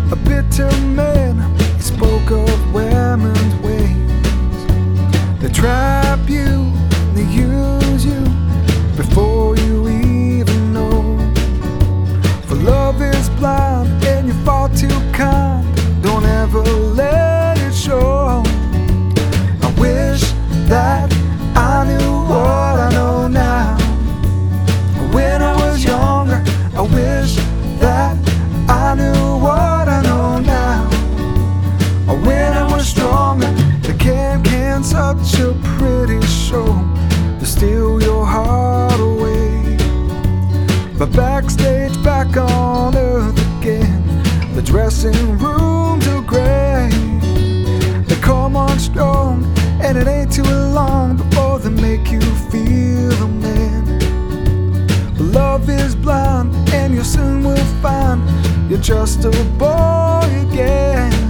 a bitter man. He spoke of women's ways. They trap you, they use you before you even know. For love is blind and you're far too kind. Don't ever let it show. I wish that I knew what I know now. When I was younger, I wish that I knew what I know now. When I was stronger, the can such a pretty show to steal your heart away. But backstage, back on earth again, the dressing rooms are gray. They come on strong, and it ain't too long before they make you feel a man. But love is blind, and you soon will find you're just a boy again.